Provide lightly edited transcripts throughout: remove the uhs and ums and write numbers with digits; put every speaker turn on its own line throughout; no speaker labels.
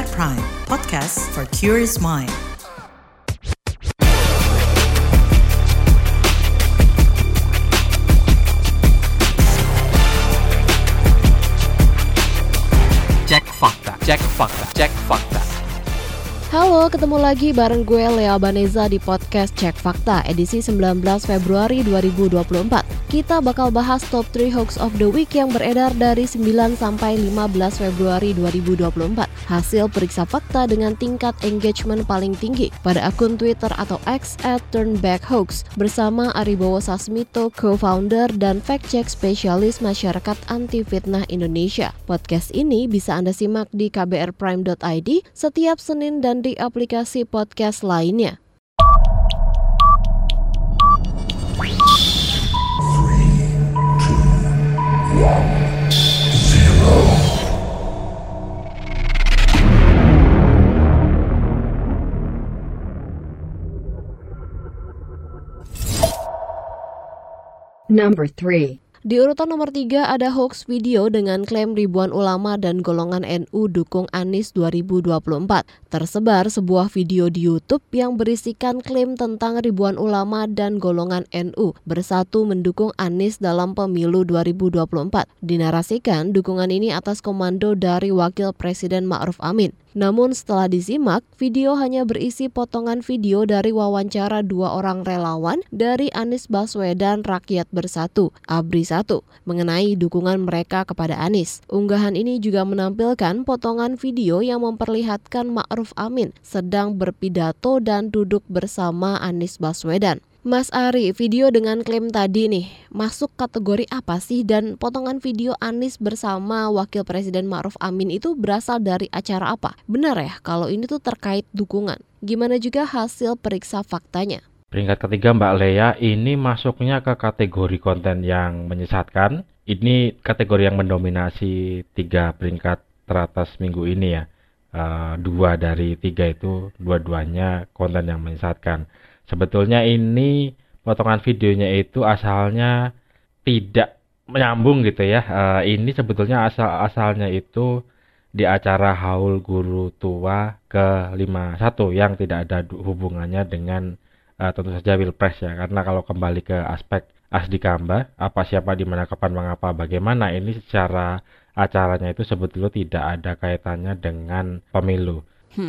KBR Prime, podcast for curious mind.
Cek fakta, cek fakta, cek fakta.
Halo, ketemu lagi bareng gue Lea Baneza di podcast Cek Fakta edisi 19 Februari 2024. Kita bakal bahas top 3 hoax of the week yang beredar dari 9 sampai 15 Februari 2024. Hasil periksa fakta dengan tingkat engagement paling tinggi pada akun Twitter atau X @turnbackhoax bersama Aribowo Sasmito, co-founder dan fact-check spesialis masyarakat anti fitnah Indonesia. Podcast ini bisa Anda simak di kbrprime.id setiap Senin dan di aplikasi podcast lainnya. Number 3. Di urutan nomor 3 ada hoax video dengan klaim ribuan ulama dan golongan NU dukung Anies 2024. Tersebar sebuah video di YouTube yang berisikan klaim tentang ribuan ulama dan golongan NU bersatu mendukung Anies dalam pemilu 2024. Dinarasikan dukungan ini atas komando dari Wakil Presiden Ma'ruf Amin. Namun setelah disimak, video hanya berisi potongan video dari wawancara dua orang relawan dari Anies Baswedan Rakyat Bersatu, ABRI 1, mengenai dukungan mereka kepada Anies. Unggahan ini juga menampilkan potongan video yang memperlihatkan Ma'ruf Amin sedang berpidato dan duduk bersama Anies Baswedan. Mas Ari, video dengan klaim tadi nih, masuk kategori apa sih? Dan potongan video Anies bersama Wakil Presiden Ma'ruf Amin itu berasal dari acara apa? Benar ya kalau ini tuh terkait dukungan? Gimana juga hasil periksa faktanya?
Peringkat ketiga Mbak Lea, ini masuknya ke kategori konten yang menyesatkan. Ini kategori yang mendominasi 3 peringkat teratas minggu ini ya. 2 dari 3 itu dua-duanya konten yang menyesatkan. Sebetulnya ini potongan videonya itu asalnya tidak menyambung gitu ya. Ini sebetulnya asalnya itu di acara Haul Guru Tua ke-51 yang tidak ada hubungannya dengan tentu saja Pilpres ya. Karena kalau kembali ke aspek Asdikamba, apa siapa di mana kapan mengapa bagaimana, ini secara acaranya itu sebetulnya tidak ada kaitannya dengan pemilu.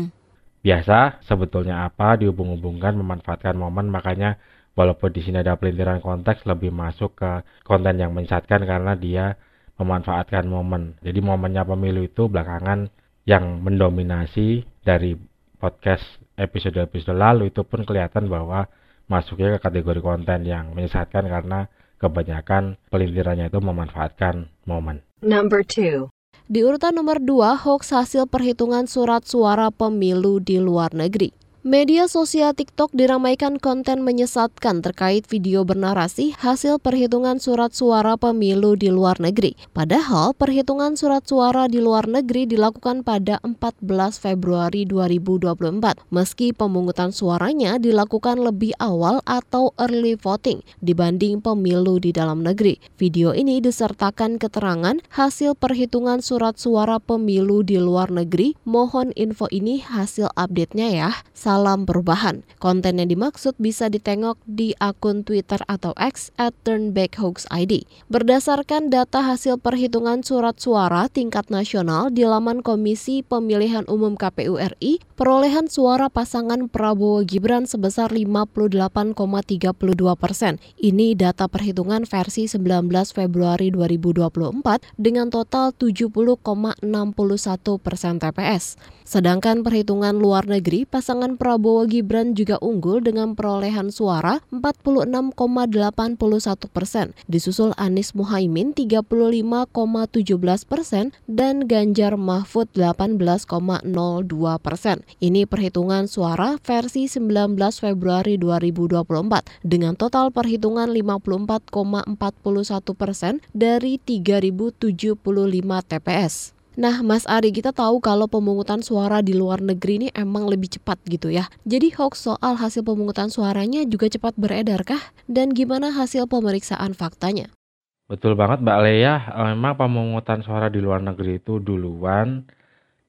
Biasa sebetulnya apa dihubung-hubungkan memanfaatkan momen, makanya walaupun di sini ada pelintiran konteks lebih masuk ke konten yang menyesatkan karena dia memanfaatkan momen. Jadi momennya pemilu itu belakangan yang mendominasi dari podcast episode-episode lalu itu pun kelihatan bahwa masuknya ke kategori konten yang menyesatkan karena kebanyakan pelintirannya itu memanfaatkan momen.
Number 2. Di urutan nomor 2, hoax hasil perhitungan surat suara pemilu di luar negeri. Media sosial TikTok diramaikan konten menyesatkan terkait video bernarasi hasil perhitungan surat suara pemilu di luar negeri. Padahal perhitungan surat suara di luar negeri dilakukan pada 14 Februari 2024. Meski pemungutan suaranya dilakukan lebih awal atau early voting dibanding pemilu di dalam negeri. Video ini disertakan keterangan hasil perhitungan surat suara pemilu di luar negeri. Mohon info ini hasil update-nya ya. Salam perubahan. Konten yang dimaksud bisa ditengok di akun Twitter atau X @turnbackhoaxid. Berdasarkan data hasil perhitungan surat suara tingkat nasional di laman Komisi Pemilihan Umum KPU RI, perolehan suara pasangan Prabowo Gibran sebesar 58,32%. Ini data perhitungan versi 19 Februari 2024 dengan total 70,61% TPS. Sedangkan perhitungan luar negeri, pasangan Prabowo Gibran juga unggul dengan perolehan suara 46,81%, disusul Anies Muhaimin 35,17% dan Ganjar Mahfud 18,02%. Ini perhitungan suara versi 19 Februari 2024 dengan total perhitungan 54,41% dari 3.075 TPS. Nah, Mas Ari, kita tahu kalau pemungutan suara di luar negeri ini emang lebih cepat gitu ya. Jadi hoax soal hasil pemungutan suaranya juga cepat beredar kah? Dan gimana hasil pemeriksaan faktanya?
Betul banget Mbak Lea, memang pemungutan suara di luar negeri itu duluan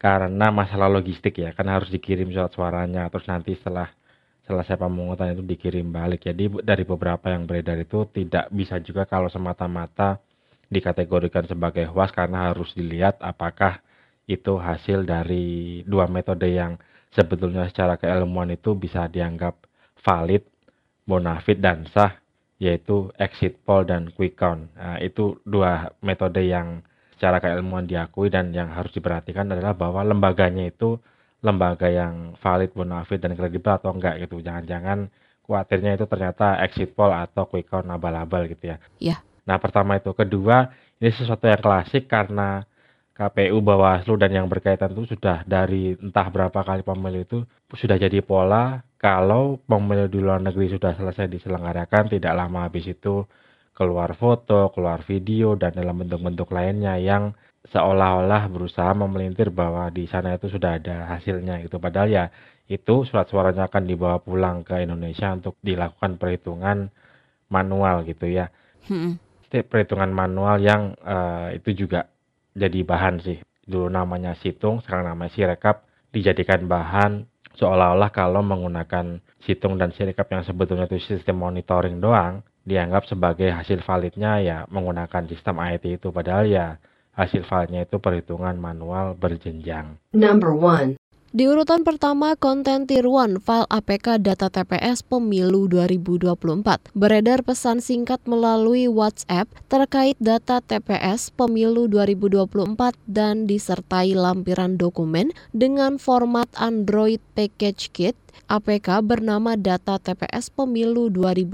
karena masalah logistik ya, kan harus dikirim surat suaranya, terus nanti setelah selesai pemungutan itu dikirim balik. Jadi dari beberapa yang beredar itu tidak bisa juga kalau semata-mata dikategorikan sebagai hoax, karena harus dilihat apakah itu hasil dari dua metode yang sebetulnya secara keilmuan itu bisa dianggap valid, bonafit dan sah, yaitu exit poll dan quick count. Nah, itu dua metode yang secara keilmuan diakui, dan yang harus diperhatikan adalah bahwa lembaganya itu lembaga yang valid, bonafit dan kredibel atau enggak gitu. Jangan-jangan khawatirnya itu ternyata exit poll atau quick count abal-abal gitu ya.
Ya.
Nah, pertama itu. Kedua, ini sesuatu yang klasik karena KPU, Bawaslu dan yang berkaitan itu sudah dari entah berapa kali pemilu itu sudah jadi pola. Kalau pemilu di luar negeri sudah selesai diselenggarakan, tidak lama habis itu keluar foto, keluar video, dan dalam bentuk-bentuk lainnya yang seolah-olah berusaha memelintir bahwa di sana itu sudah ada hasilnya gitu. Padahal ya itu surat suaranya akan dibawa pulang ke Indonesia untuk dilakukan perhitungan manual gitu ya. Perhitungan manual yang itu juga jadi bahan sih. Dulu namanya situng, sekarang namanya sirekap, dijadikan bahan seolah-olah kalau menggunakan situng dan sirekap yang sebetulnya itu sistem monitoring doang, dianggap sebagai hasil validnya ya menggunakan sistem IT itu, padahal ya hasil validnya itu perhitungan manual berjenjang.
Number 1. Di urutan pertama, konten tiruan file APK data TPS Pemilu 2024. Beredar pesan singkat melalui WhatsApp terkait data TPS Pemilu 2024 dan disertai lampiran dokumen dengan format Android Package Kit APK bernama data TPS Pemilu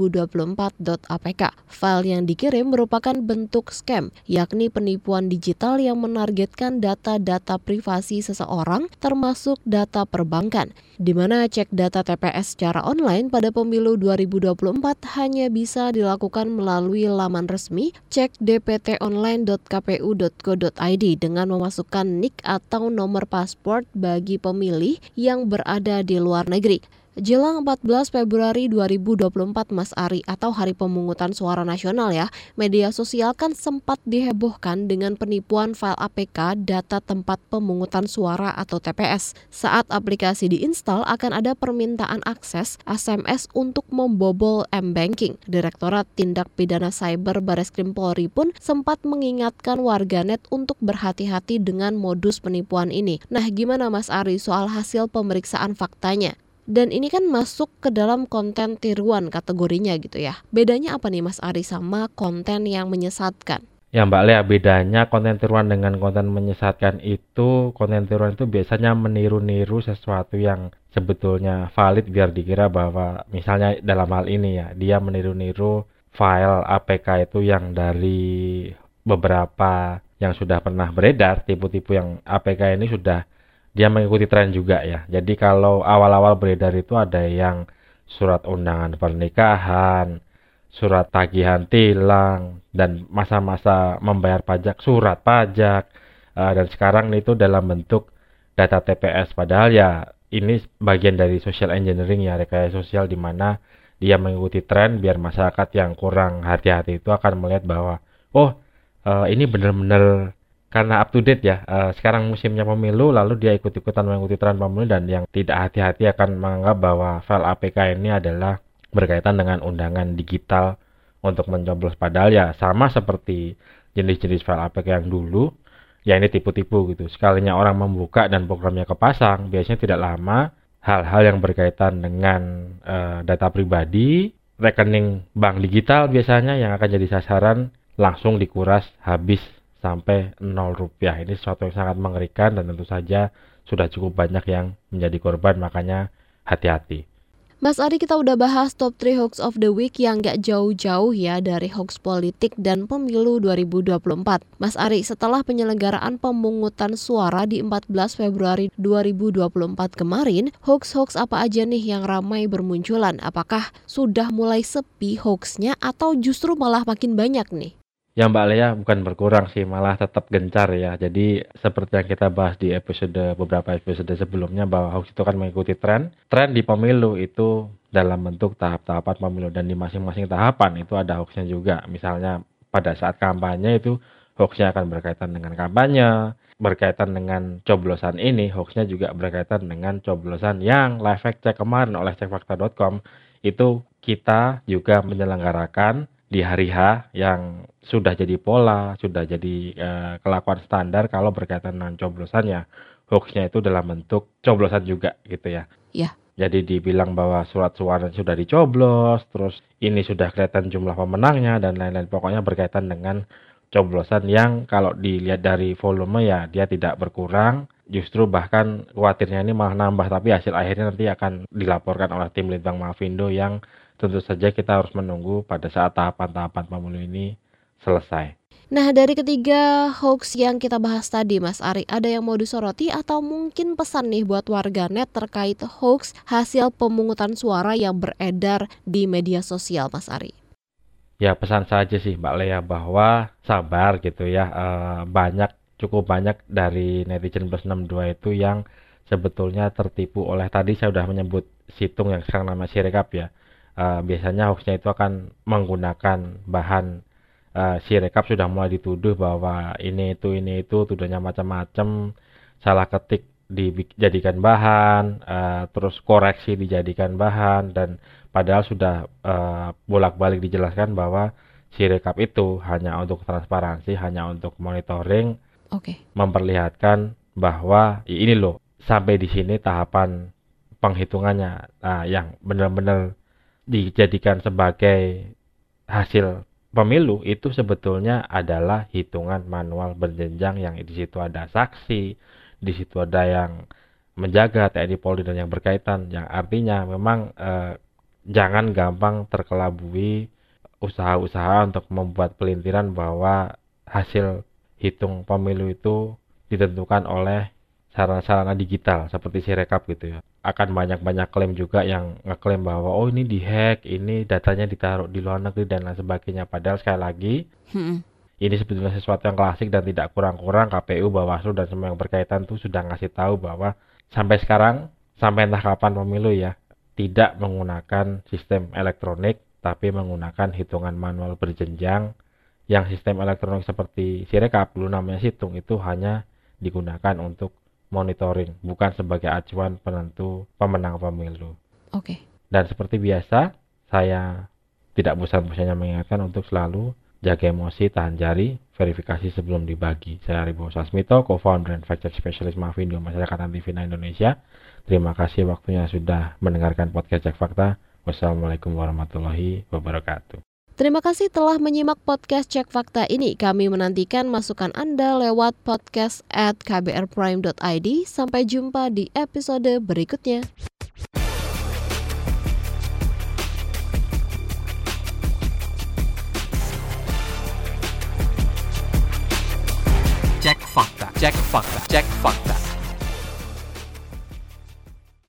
2024.apk. File yang dikirim merupakan bentuk scam, yakni penipuan digital yang menargetkan data-data privasi seseorang termasuk data perbankan, di mana cek data TPS secara online pada pemilu 2024 hanya bisa dilakukan melalui laman resmi cekdptonline.kpu.go.id dengan memasukkan NIK atau nomor paspor bagi pemilih yang berada di luar negeri. Jelang 14 Februari 2024 Mas Ari, atau Hari Pemungutan Suara Nasional ya, media sosial kan sempat dihebohkan dengan penipuan file APK data tempat pemungutan suara atau TPS. Saat aplikasi diinstal akan ada permintaan akses SMS untuk membobol M-Banking. Direktorat Tindak Pidana Cyber Bareskrim Polri pun sempat mengingatkan warganet untuk berhati-hati dengan modus penipuan ini. Nah, gimana Mas Ari soal hasil pemeriksaan faktanya? Dan ini kan masuk ke dalam konten tiruan kategorinya gitu ya. Bedanya apa nih Mas Ari sama konten yang menyesatkan?
Ya Mbak Lea, bedanya konten tiruan dengan konten menyesatkan itu, konten tiruan itu biasanya meniru-niru sesuatu yang sebetulnya valid biar dikira bahwa misalnya dalam hal ini ya, dia meniru-niru file APK itu yang dari beberapa yang sudah pernah beredar, tipu-tipu yang APK ini sudah dia mengikuti tren juga ya. Jadi kalau awal-awal beredar itu ada yang surat undangan pernikahan, surat tagihan tilang, dan masa-masa membayar pajak, surat pajak, dan sekarang itu dalam bentuk data TPS. Padahal ya ini bagian dari social engineering ya, rekayasa sosial, di mana dia mengikuti tren biar masyarakat yang kurang hati-hati itu akan melihat bahwa ini benar-benar karena up to date ya, sekarang musimnya pemilu, lalu dia ikut-ikutan mengikuti tren pemilu, dan yang tidak hati-hati akan menganggap bahwa file APK ini adalah berkaitan dengan undangan digital untuk mencoblos. Padahal ya sama seperti jenis-jenis file APK yang dulu, ya ini tipu-tipu gitu. Sekalinya orang membuka dan programnya kepasang, biasanya tidak lama hal-hal yang berkaitan dengan data pribadi, rekening bank digital biasanya yang akan jadi sasaran langsung dikuras habis sampai 0 rupiah. Ini sesuatu yang sangat mengerikan dan tentu saja sudah cukup banyak yang menjadi korban, makanya hati-hati.
Mas Ari, kita udah bahas top 3 hoax of the week yang gak jauh-jauh ya dari hoax politik dan pemilu 2024. Mas Ari, setelah penyelenggaraan pemungutan suara di 14 Februari 2024 kemarin, hoax-hoax apa aja nih yang ramai bermunculan? Apakah sudah mulai sepi hoaxnya atau justru malah makin banyak nih?
Ya Mbak Lea, bukan berkurang sih, malah tetap gencar ya. Jadi seperti yang kita bahas di beberapa episode sebelumnya, bahwa hoax itu kan mengikuti tren di pemilu itu dalam bentuk tahap-tahapan pemilu, dan di masing-masing tahapan itu ada hoaxnya juga. Misalnya pada saat kampanye itu hoaxnya akan berkaitan dengan kampanye, berkaitan dengan coblosan ini, hoaxnya juga berkaitan dengan coblosan yang live fact check kemarin oleh cekfakta.com. Itu kita juga menyelenggarakan di hari H yang sudah jadi pola, sudah jadi kelakuan standar kalau berkaitan dengan coblosannya. Hoaxnya itu dalam bentuk coblosan juga gitu ya.
Iya.
Jadi dibilang bahwa surat suara sudah dicoblos, terus ini sudah kelihatan jumlah pemenangnya dan lain-lain. Pokoknya berkaitan dengan coblosan yang kalau dilihat dari volume ya dia tidak berkurang. Justru bahkan khawatirnya ini malah nambah, tapi hasil akhirnya nanti akan dilaporkan oleh tim Litbang Mafindo yang tentu saja kita harus menunggu pada saat tahapan-tahapan pemilu ini selesai.
Nah, dari ketiga hoax yang kita bahas tadi, Mas Ari, ada yang mau disoroti atau mungkin pesan nih buat warganet terkait hoax hasil pemungutan suara yang beredar di media sosial, Mas Ari?
Ya, pesan saja sih Mbak Lea bahwa sabar gitu ya. Cukup banyak dari netizen plus 62 itu yang sebetulnya tertipu oleh, tadi saya sudah menyebut situng yang sekarang namanya Sirekap ya. Biasanya hoaxnya itu akan menggunakan bahan Sirekap sudah mulai dituduh bahwa ini itu tuduhnya macam-macam, salah ketik dijadikan bahan, terus koreksi dijadikan bahan, dan padahal sudah bolak-balik dijelaskan bahwa Sirekap itu hanya untuk transparansi, hanya untuk monitoring, memperlihatkan bahwa ini loh sampai di sini tahapan penghitungannya. Nah, yang benar-benar dijadikan sebagai hasil pemilu itu sebetulnya adalah hitungan manual berjenjang yang di situ ada saksi, di situ ada yang menjaga TNI Polri dan yang berkaitan, yang artinya memang jangan gampang terkelabui usaha-usaha untuk membuat pelintiran bahwa hasil hitung pemilu itu ditentukan oleh sarana-sarana digital seperti Sirekap gitu ya. Akan banyak-banyak klaim juga yang ngeklaim bahwa oh ini dihack, ini datanya ditaruh di luar negeri dan lain sebagainya. Padahal sekali lagi ini sebetulnya sesuatu yang klasik dan tidak kurang-kurang KPU, Bawaslu dan semua yang berkaitan tuh sudah ngasih tahu bahwa sampai sekarang, sampai entah kapan pemilu ya, tidak menggunakan sistem elektronik tapi menggunakan hitungan manual berjenjang. Yang sistem elektronik seperti Sirekap dulu namanya situng itu hanya digunakan untuk monitoring, bukan sebagai acuan penentu pemenang pemilu. Dan seperti biasa, saya tidak bosan-bosannya mengingatkan untuk selalu jaga emosi, tahan jari, verifikasi sebelum dibagi. Saya Aribo Sasmito, co-founder dan fact-check specialist Mafindo Masyarakat Antivina Indonesia. Terima kasih waktunya sudah mendengarkan podcast Cek Fakta. Wassalamualaikum warahmatullahi wabarakatuh.
Terima kasih telah menyimak podcast Cek Fakta ini. Kami menantikan masukan Anda lewat podcast@kbrprime.id. Sampai jumpa di episode berikutnya.
Cek Fakta, Cek Fakta, Cek Fakta.